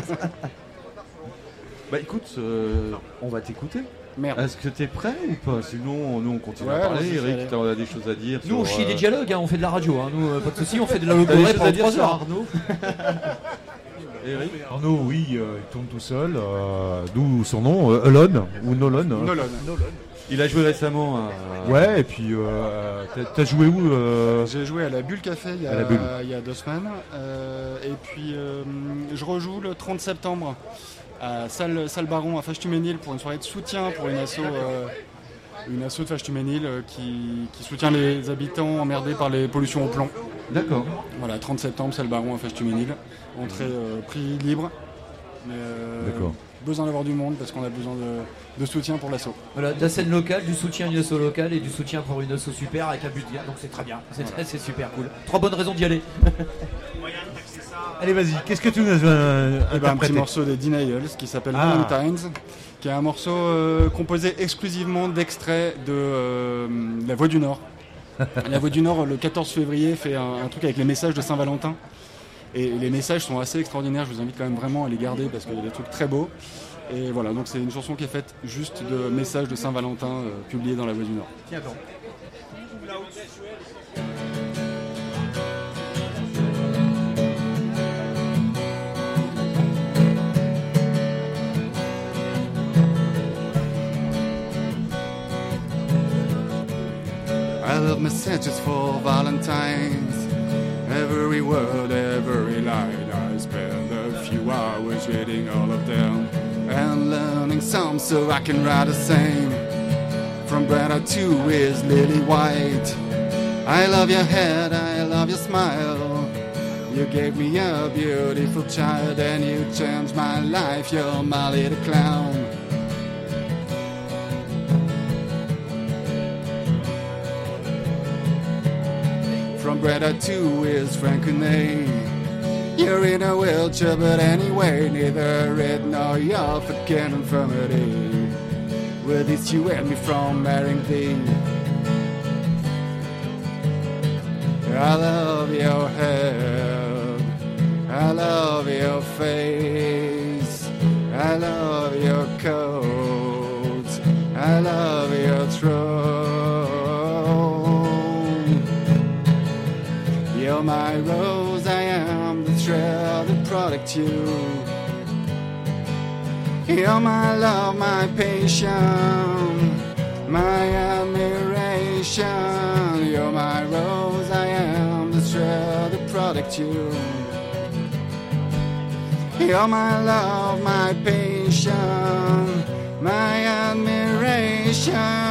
Bah écoute, on va t'écouter. Merde. Est-ce que t'es prêt ou pas? Sinon, nous on continue à parler. Eric, t'as des choses à dire. Nous on chie des dialogues, hein, on fait de la radio. Hein. Nous, pas de soucis, on fait de la logorée pendant 3 heures. Arnaud. Eric. Arnaud, oui, il tourne tout seul. D'où son nom, Alone ou Nolan. Il a joué récemment à... Ouais, et puis t'as joué où J'ai joué à la Bulle Café il y a 2 semaines. Et puis je rejoue le 30 septembre à Salle Baron à Fâche-Tuménil pour une soirée de soutien pour une asso de Fâche-Tuménil qui soutient les habitants emmerdés par les pollutions au plomb. D'accord. Voilà, 30 septembre, Salle Baron à Fâche-Tuménil. Entrée prix libre. Mais d'accord. Besoin d'avoir du monde parce qu'on a besoin de soutien pour l'asso. Voilà, de la scène locale, du soutien à une asso locale et du soutien pour une asso super avec un budget, donc c'est très bien, c'est super cool. 3 bonnes raisons d'y aller. Allez, vas-y, qu'est-ce que tu nous as un petit morceau des Denials qui s'appelle Valentine's, qui est un morceau composé exclusivement d'extraits de La Voix du Nord. La Voix du Nord, le 14 février, fait un truc avec les messages de Saint-Valentin. Et les messages sont assez extraordinaires, je vous invite quand même vraiment à les garder parce qu'il y a des trucs très beaux. Et voilà, donc c'est une chanson qui est faite juste de messages de Saint-Valentin publiés dans La Voix du Nord. Tiens, bon. I love messages for Valentine's. Every word, every line, I spend a few hours reading all of them and learning some so I can write the same. From Greta to his lily white. I love your head, I love your smile. You gave me a beautiful child and you changed my life. You're my little clown. From Greta to his Frankenay. You're in a wheelchair, but anyway, neither it nor your fucking infirmity will this you and me from marrying thee. I love your head, I love your face, I love your coat, I love your throne. You're my rose, I am the thread that protects you. You're my love, my patience, my admiration. You're my rose, I am the thread that protects you. You're my love, my patience, my admiration.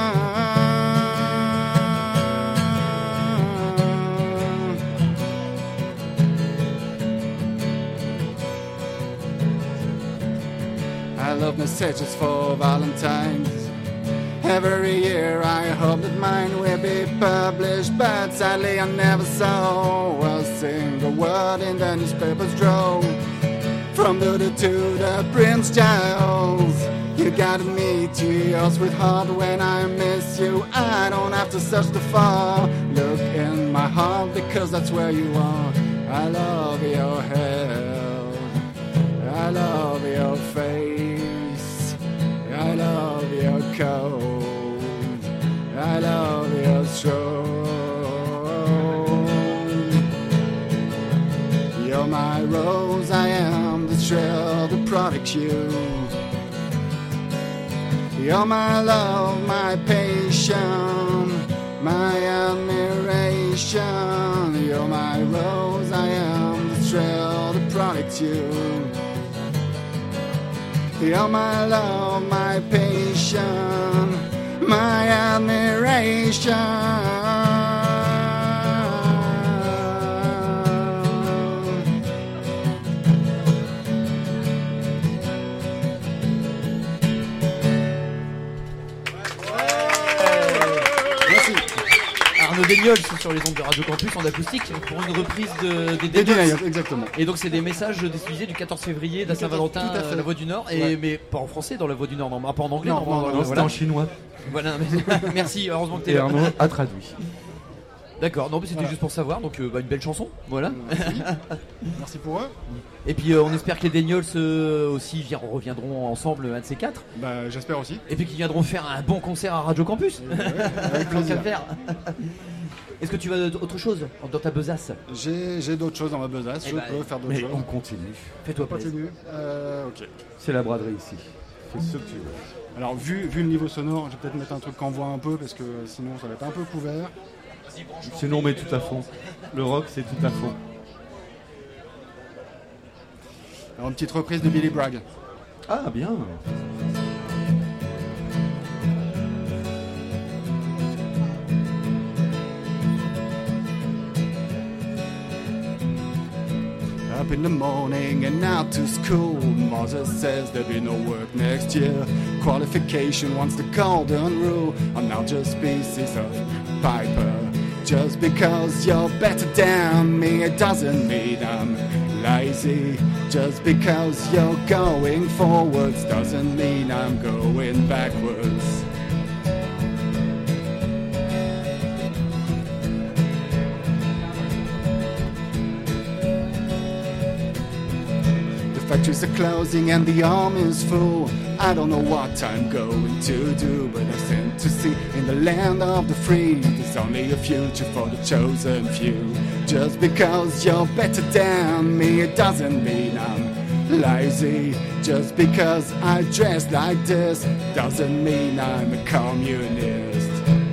I love messages for Valentine's. Every year I hope that mine will be published, but sadly I never saw a single word in the newspaper's drove. From Duda to the Prince Giles, you guided me to your sweetheart. When I miss you, I don't have to search too far. Look in my heart because that's where you are. I love your hair, I love your face, I love your coat, I love your throne. You're my rose, I am the thrill that protects you. You're my love, my passion, my admiration. You're my rose, I am the thrill to protect you. You're my love, my passion, my admiration. Arnaud Daignol sur les ondes de Radio Campus en acoustique pour une reprise des Daignol. Exactement. Et donc c'est des messages diffusés du 14 février de la Saint-Valentin à La Voix du Nord, et, mais pas en français dans La Voix du Nord, non, pas en anglais. Non, c'était en chinois. Voilà, merci, heureusement que tu es Et là. Arnaud a traduit. D'accord, non mais c'était juste pour savoir, donc une belle chanson, voilà. Merci pour eux. Et puis on espère que les Daignols aussi reviendront ensemble, un de ces quatre. Bah j'espère aussi. Et puis qu'ils viendront faire un bon concert à Radio Campus. Avec plaisir. Est-ce que tu vas autre chose dans ta besace? J'ai d'autres choses dans ma besace, je peux faire d'autres choses. On continue. Fais-toi plaisir. Continue. Ok. C'est la braderie ici. Fais ce que tu veux. Alors vu le niveau sonore, je vais peut-être mettre un truc qu'on voit un peu parce que sinon ça va être un peu couvert. Sinon on met tout à fond. Le rock c'est tout à fond. Alors une petite reprise de Billy Bragg. Ah bien. Up in the morning and out to school. Mother says there'll be no work next year. Qualification wants the golden rule. I'm now just pieces of paper. Just because you're better than me, it doesn't mean I'm lazy. Just because you're going forwards doesn't mean I'm going backwards. Factories are closing and the army is full. I don't know what I'm going to do, but I sent to see in the land of the free. There's only a future for the chosen few. Just because you're better than me, it doesn't mean I'm lazy. Just because I dress like this doesn't mean I'm a communist.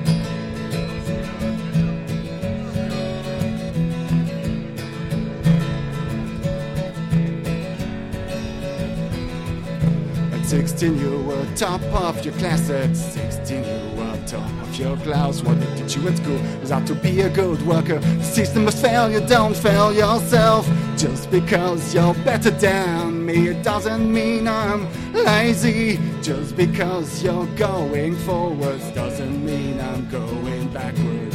At 16 you were top of your class. At 16 you were top of your class. What they teach you at school is how to be a good worker. The system must fail you, don't fail yourself. Just because you're better than me, it doesn't mean I'm lazy. Just because you're going forwards doesn't mean I'm going backwards.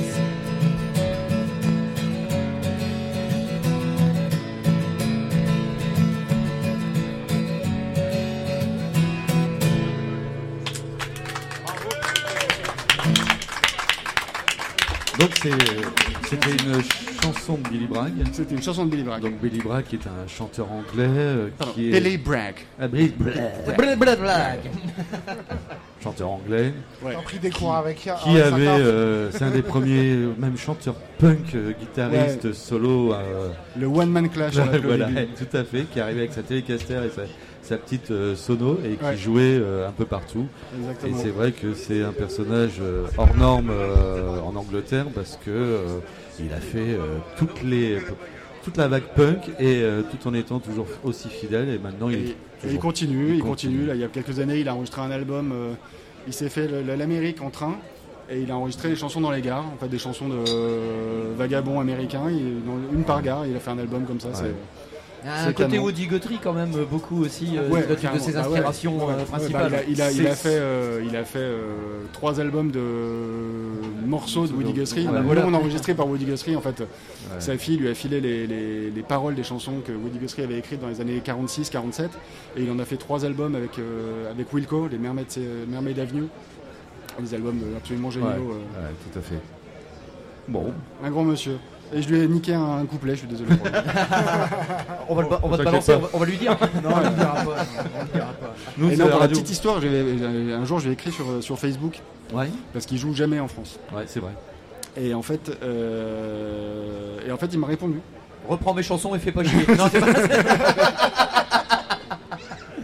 Donc c'était une chanson de Billy Bragg. C'était une chanson de Billy Bragg. Donc Billy Bragg qui est un chanteur anglais qui est... Billy Bragg. Ah, Billy Bragg. Chanteur anglais. Ouais. Pris des cours avec qui avait, c'est un des premiers même chanteurs punk, guitariste solo. Le One Man Clash. Voilà, tout à fait, qui arrivait avec sa Telecaster et sa petite sono et qui jouait un peu partout. Exactement. Et c'est vrai que c'est un personnage hors norme en Angleterre parce que il a fait toute la vague punk et tout en étant toujours aussi fidèle, et maintenant il continue. Là, il y a quelques années, il a enregistré un album, il s'est fait l'Amérique en train et il a enregistré des chansons dans les gares, en fait des chansons de vagabonds américains, une par gare, il a fait un album comme ça. Ouais. Un côté Woody Guthrie quand même, beaucoup aussi de ses inspirations principales. Il a fait 3 albums de morceaux de Woody Guthrie. On a enregistré par Woody Guthrie en fait. Sa fille lui a filé les paroles des chansons que Woody Guthrie avait écrites dans les années 46-47 et il en a fait 3 albums avec Wilco, les Mermaid Avenue. Des albums absolument géniaux. Tout à fait. Bon. Un grand monsieur. Et je lui ai niqué un couplet, je suis désolé pour lui. on va te balancer, on va lui dire. Non, on ne dira pas. Nous, et non, pour la petite histoire, un jour je l'ai écrit sur Facebook. Ouais. Parce qu'il joue jamais en France. Ouais, c'est vrai. Et en fait, il m'a répondu. Reprends mes chansons et fais pas chier. Non, c'est pas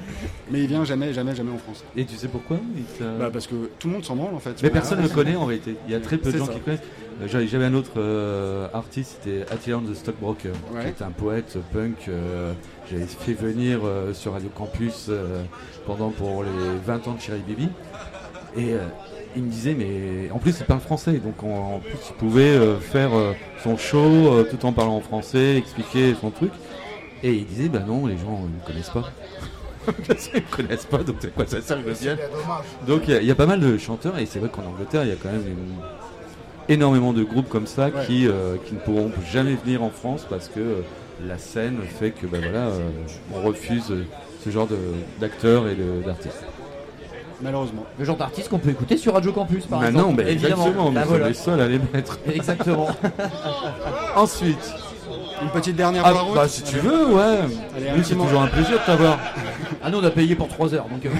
Mais il vient jamais en France. Et tu sais pourquoi? Parce que tout le monde s'en branle en fait. Mais personne ne le connaît en réalité. Il y a très peu de gens ça. qui connaissent. J'avais un autre artiste, c'était Attila the Stockbroker, qui était un poète punk. J'avais fait venir sur Radio Campus pour les 20 ans de Chéri Bibi. Et il me disait, mais en plus il parle français, donc en plus il pouvait faire son show tout en parlant en français, expliquer son truc. Et il disait, bah non, les gens ne connaissent pas. Ils ne connaissent pas, donc c'est quoi ça sert, ils viennent. Donc il y a pas mal de chanteurs, et c'est vrai qu'en Angleterre, il y a quand même énormément de groupes comme ça qui ne pourront jamais venir en France parce que la scène fait que on refuse ce genre d'acteurs et d'artistes. Malheureusement. Le genre d'artiste qu'on peut écouter sur Radio Campus par exemple. Non, évidemment. Exactement, nous sommes les seuls à les mettre. Exactement. Ensuite. Une petite dernière pour la route. Si tu veux, ouais. Allez, c'est toujours un plaisir de t'avoir. Ah non, on a payé pour 3 heures, donc.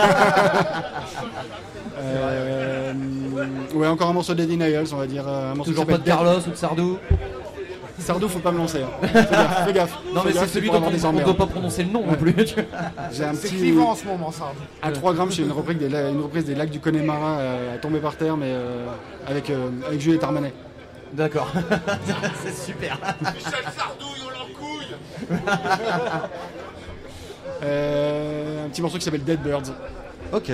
Ouais, encore un morceau de Denials, on va dire. Un morceau toujours pas de Carlos ou de Sardou. Sardou, faut pas me lancer. Hein. Fais gaffe. Non, mais c'est celui dont on ne doit pas prononcer le nom non plus. J'ai un C'est petit. clivant en ce moment, Sardou. À 3 grammes, j'ai une reprise des Lacs du Connemara à tomber par terre, mais avec Juliette Armanet. D'accord. C'est super. Michel Sardou, on l'encouille. Un petit morceau qui s'appelle Dead Birds. Ok.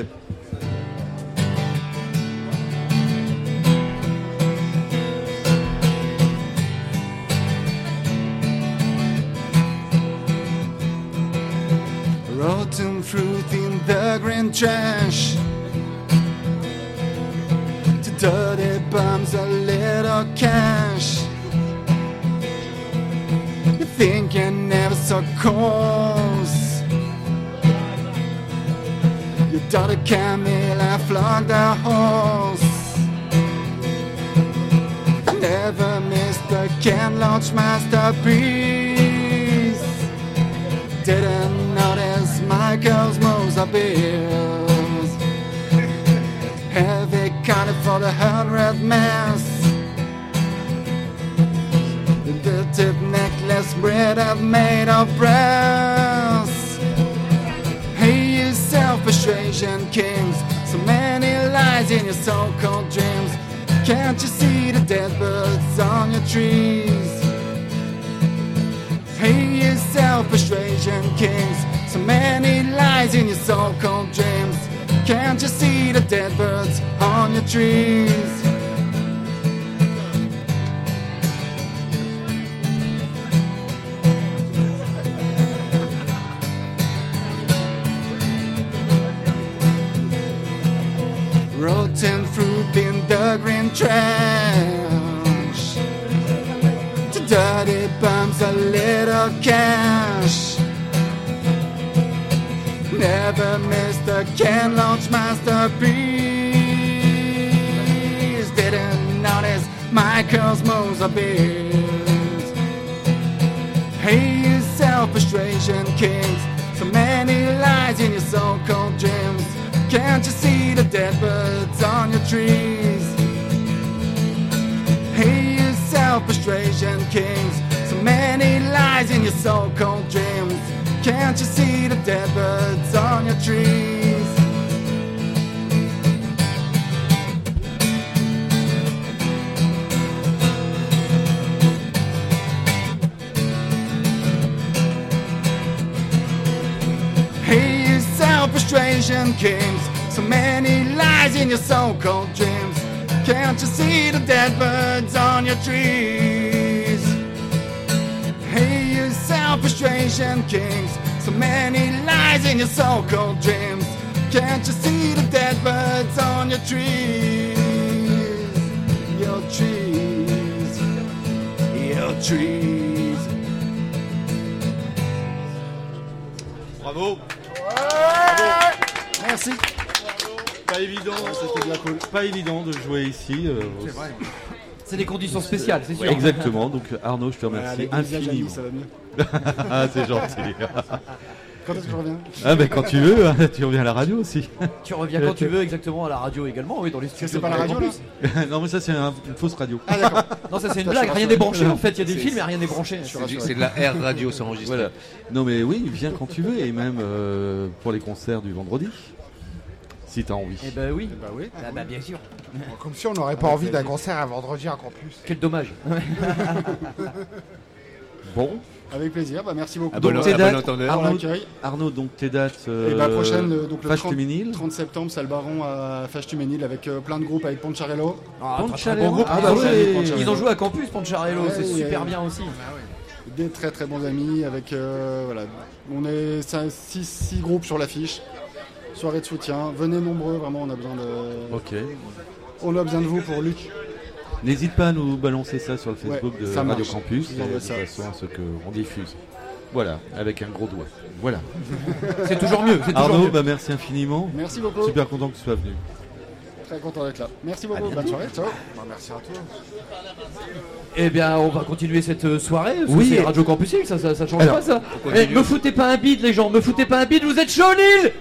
Rotten fruit in the green trash. To dirty bums a little cash. You think you're never so close. Your daughter Camilla flogged the horse. Never missed the Ken Loach masterpiece. Didn't notice Michael's Moser bills. Heavy counted for the 100th mass. The tip necklace bread I've made of brass. Hey, you self-persuasion kings, so many lies in your so-called dreams. Can't you see the dead birds on your trees? Hey, you self-persuasion kings, so many lies in your so-called dreams. Can't you see the dead birds on your trees? Rotten fruit in the green trash. To dirty bums a little cash. Never missed a Ken Loach masterpiece. Didn't notice Michael's Moser bills. Hey, you self-persuasion kings, so many lies in your so-called dreams. Can't you see the dead birds on your trees? Hey, you self-persuasion kings, so many lies in your so-called dreams. Can't you see the dead birds on your trees? Hey, you self-persuasion kings, so many lies in your so-called dreams. Can't you see the dead birds on your trees? Hey, you self-persuasion kings, so many lies in your so-called dreams. Can't you see the dead birds on your trees? Your trees, your trees. Bravo. Merci. Pas évident, c'était bien cool. Pas évident de jouer ici. C'est vrai. C'est des conditions spéciales, c'est sûr. Exactement. Donc Arnaud, je te remercie Avec des infiniment. ça va mieux. Ah, c'est gentil. Quand est-ce que je reviens? Ah ben quand tu veux, hein, tu reviens à la radio aussi. Tu reviens quand tu veux, exactement, à la radio également, oui, dans les studios. C'est pas la radio, là? Non mais ça c'est une fausse radio. Ah d'accord. Non, ça c'est une blague, rien n'est branché en fait, il y a des films et rien n'est branché. C'est de la R radio, c'est enregistré. Voilà. Non mais oui, viens quand tu veux, et même pour les concerts du vendredi. Si t'as envie. Eh ben oui. Bah oui. Ah bah bien sûr. Comme si on n'aurait pas envie d'un concert un vendredi à Campus. Quel dommage. Bon. Avec plaisir, bah merci beaucoup. Donc tes dates, Arnaud, donc tes dates. Et la prochaine, donc le Fâche-Tuménil. 30 septembre, salle Baron à Fâche-Tuménil avec plein de groupes avec Poncharello. Poncharello. Bon Ah bah oui, ils ont joué à Campus, Poncharello, c'est super bien aussi. Des très très bons amis avec voilà, on est 6 groupes sur l'affiche. Soirée de soutien, venez nombreux, vraiment on a besoin de. Ok. On a besoin de vous pour lutter. N'hésite pas à nous balancer ça sur le Facebook de Radio marche. Campus, Je vous envoie de ça. façon à ce qu'on diffuse. Voilà, avec un gros doigt. Voilà. C'est toujours mieux. Arnaud, bah merci infiniment. Merci beaucoup. Super content que tu sois venu. Très content d'être là. Merci beaucoup. Bonne soirée. Ciao. Bah, merci à toi. Eh bien, on va continuer cette soirée. Parce Oui. que c'est Radio Campus, ça change Alors, pas ça. on Eh, continue. me foutez pas un bide, les gens, me foutez pas un bide, vous êtes chaud Lille.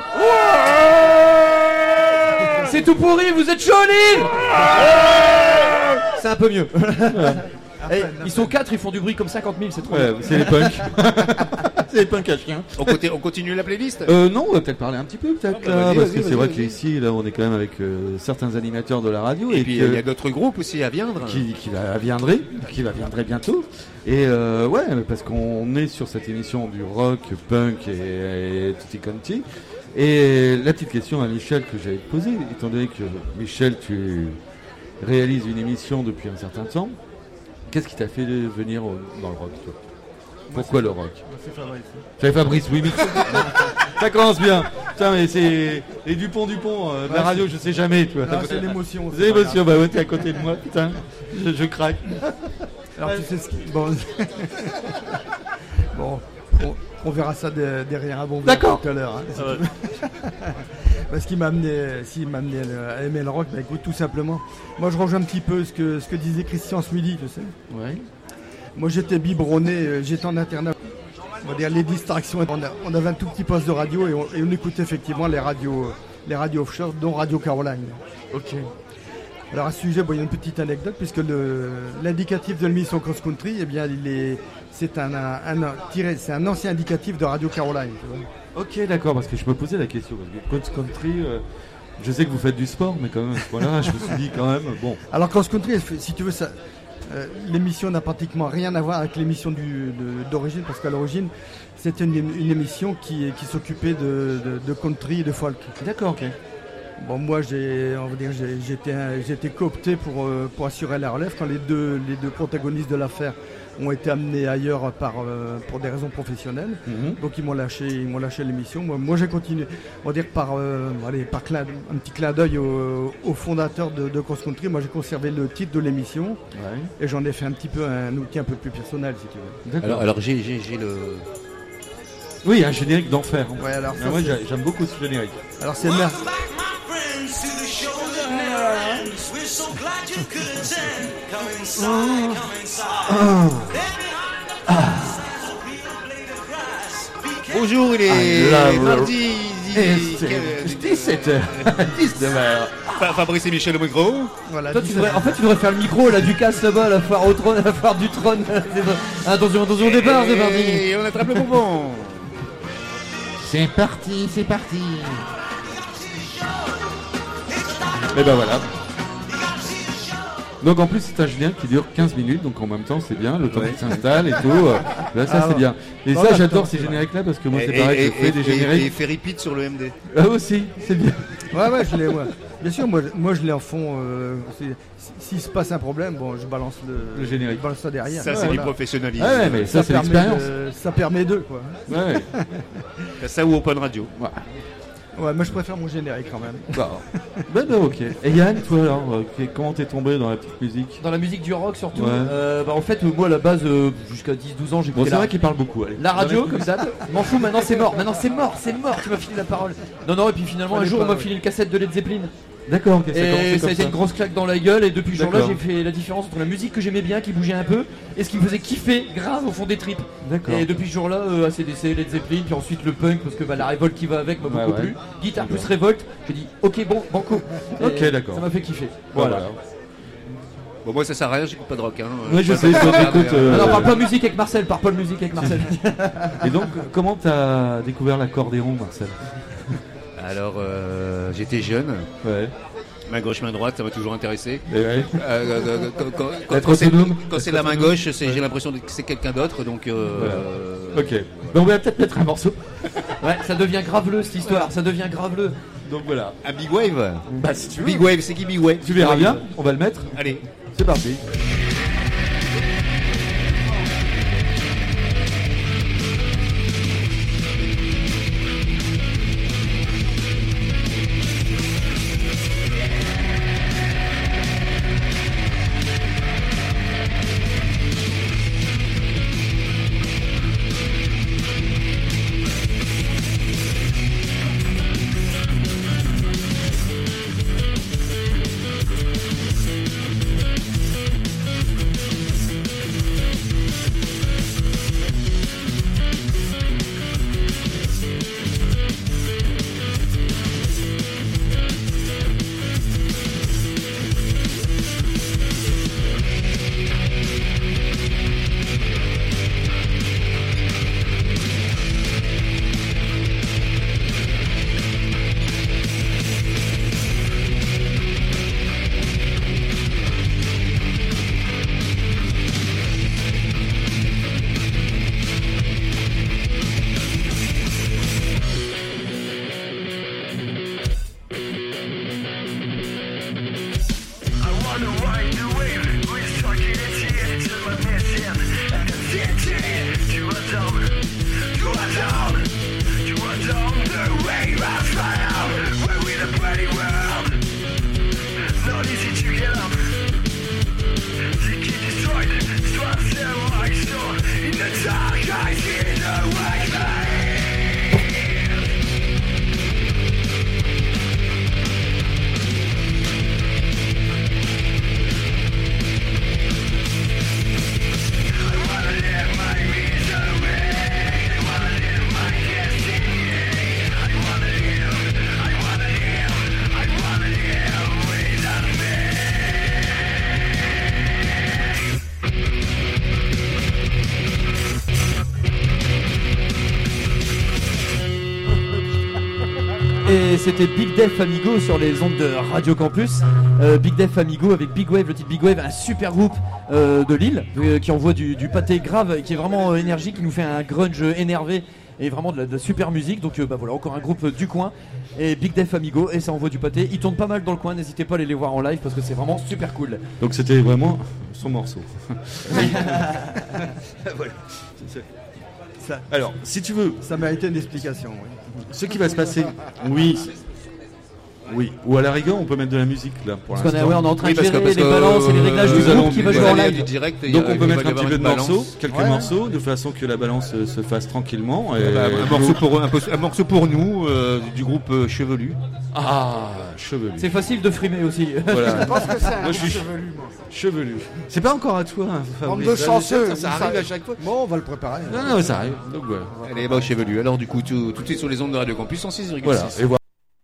C'est tout pourri, vous êtes chaud Lille. C'est un peu mieux. Eh, ils sont 4, ils font du bruit comme 50 000, c'est trop Ouais, bien. c'est les punks. C'est les punks à chien. On continue la playlist. Non, on va peut-être parler un petit peu, peut-être, bah, là, vas-y, parce vas-y, que c'est vrai vas-y. qu'ici, là, on est quand même avec certains animateurs de la radio. Et puis il que- y a d'autres groupes aussi à viendre. qui bientôt. Et ouais, parce qu'on est sur cette émission du rock, punk et tutti quanti. Et la petite question à Michel que j'allais te poser, étant donné que Michel, tu réalises une émission depuis un certain temps, qu'est-ce qui t'a fait venir dans le rock, toi? Pourquoi le rock? C'est Fabrice. C'est Fabrice, oui, mais ça commence bien. Putain, mais c'est les Dupont, la radio, je sais jamais, tu vois. Non, c'est l'émotion. C'est l'émotion, bah ouais, t'es à côté de moi, putain, je craque. Alors tu sais ce qui... Bon, bon on verra ça derrière un bon verre D'accord. tout à l'heure. Hein, si tu veux. Parce qu'il m'a amené, à aimer le rock, bah écoute, tout simplement. Moi je rejoins un petit peu ce que disait Christian ce midi, tu sais. Ouais. Moi j'étais biberonné, j'étais en internat. On va dire les distractions. On avait un tout petit poste de radio et on écoutait effectivement les radios offshore, dont Radio Caroline. Ok. Alors à ce sujet, bon, il y a une petite anecdote puisque l'indicatif de l'émission Cross Country, eh bien, c'est un ancien indicatif de Radio Caroline. Tu vois. Ok, d'accord, parce que je me posais la question. Parce que Cross Country, je sais que vous faites du sport, mais quand même, voilà, je me suis dit quand même, bon. Alors Cross Country, si tu veux, ça, l'émission n'a pratiquement rien à voir avec l'émission d'origine, parce qu'à l'origine, c'était une émission qui s'occupait de country et de folk. D'accord, ok. Bon, moi, j'ai été coopté pour assurer la relève quand les deux protagonistes de l'affaire ont été amenés ailleurs pour des raisons professionnelles. Mm-hmm. Donc ils m'ont lâché l'émission. Moi j'ai continué, on va dire par un petit clin d'œil au fondateur de Cross Country. Moi j'ai conservé le titre de l'émission et j'en ai fait un petit peu un outil un peu plus personnel, si tu veux. D'accord. Alors j'ai le... Oui, un générique d'enfer. Ouais, alors ça, moi j'aime beaucoup ce générique. Alors c'est Bonjour, il est mardi 17h. 19h. Fabrice et Michel au micro. Voilà, Toi, tu devrais faire le micro là du casse là-bas, la foire au trône, la foire du trône. Attention, départ, c'est parti. Et on attrape le bonbon. C'est parti. Et ben voilà. Donc en plus c'est un générique qui dure 15 minutes, donc en même temps c'est bien, le temps qui s'installe et tout. Là ça c'est bien. Et non, ça là, j'adore attends, ces génériques là parce que moi c'est pareil, je fais des génériques. Et fait repeat sur le MD. Ah aussi, c'est bien. Ouais, je l'ai. Ouais. Bien sûr, moi je l'ai en fond. S'il se passe un problème, bon, je balance le générique. Je balance ça derrière. Ça, c'est du professionnalisme. Ouais, mais ça c'est l'expérience. Ça permet d'eux, quoi. Ouais. Ça ou Open Radio. Ouais, moi je préfère mon générique quand même. Ben ok. Et Yann, toi alors, comment t'es tombé dans la petite musique? Dans la musique du rock surtout. Ouais. En fait, moi à la base, jusqu'à 10-12 ans, j'écoutais Bon, c'est vrai qu'il parle beaucoup. Allez. la radio comme ça. M'en fous, maintenant c'est mort. Tu m'as filé la parole. Non, et puis finalement un jour on m'a filé une cassette de Led Zeppelin. D'accord, ok. Et ça a été une grosse claque dans la gueule, et depuis ce jour-là, j'ai fait la différence entre la musique que j'aimais bien, qui bougeait un peu, et ce qui me faisait kiffer grave au fond des tripes. D'accord. Et depuis ce jour-là, ACDC, Led Zeppelin, puis ensuite le punk, parce que la révolte qui va avec m'a beaucoup plu. Guitare plus révolte, j'ai dit ok, bon, banco. Ok, d'accord. Ça m'a fait kiffer. Voilà. Bon, moi ça sert à rien, j'écoute pas de rock. Hein. Oui, je sais, écoute. Non, parle pas musique avec Marcel, parle pas de musique avec Marcel. Et donc, comment t'as découvert l'accordéon, Marcel? Alors, j'étais jeune. Ouais. Main gauche, main droite, ça m'a toujours intéressé. Ouais. Quand c'est la main gauche, j'ai l'impression que c'est quelqu'un d'autre, donc. Ok. Ben, on va peut-être mettre un morceau. Ouais, ça devient graveleux cette histoire, ça devient graveleux. Donc voilà. Un Big Wave. Bah si tu veux. Big Wave, c'est qui Big Wave? Tu verras bien, on va le mettre. Allez. C'est parti. Et c'était Big Def Amigo sur les ondes de Radio Campus. Big Def Amigo avec Big Wave, le titre Big Wave, un super groupe de Lille qui envoie du pâté grave, qui est vraiment énergique, qui nous fait un grunge énervé et vraiment de la super musique. Donc voilà, encore un groupe du coin, et Big Def Amigo, et ça envoie du pâté. Ils tournent pas mal dans le coin, n'hésitez pas à aller les voir en live parce que c'est vraiment super cool. Donc c'était vraiment son morceau. Voilà. Ça. Alors, si tu veux, ça méritait une explication. Oui. Ce qui va se passer, oui, ou à la rigueur, on peut mettre de la musique là pour l'instant. On est en train de gérer les balances et les réglages du groupe qui va jouer en live. Donc on peut mettre un petit peu de morceaux, quelques morceaux, de façon que la balance se fasse tranquillement. Et un morceau pour nous du groupe Chevelu. Ah, Chevelu. C'est facile de frimer aussi. Voilà. Je pense que c'est moi, je suis Chevelu. Chevelu. C'est pas encore à toi, hein, Fabrice. De chanceux. Ça arrive à chaque fois. Bon, on va le préparer. Non, ça arrive. Donc voilà. Allez, bah Chevelu. Alors du coup, tout est sur les ondes de Radio Campus 106,6. Voilà. Et voilà.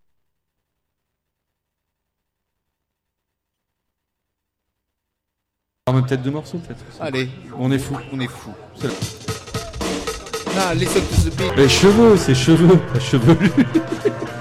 On met peut-être deux morceaux, peut-être. Allez, on est fou. On est fou. Ah, listen to the beat. Les cheveux, c'est cheveux, pas chevelu.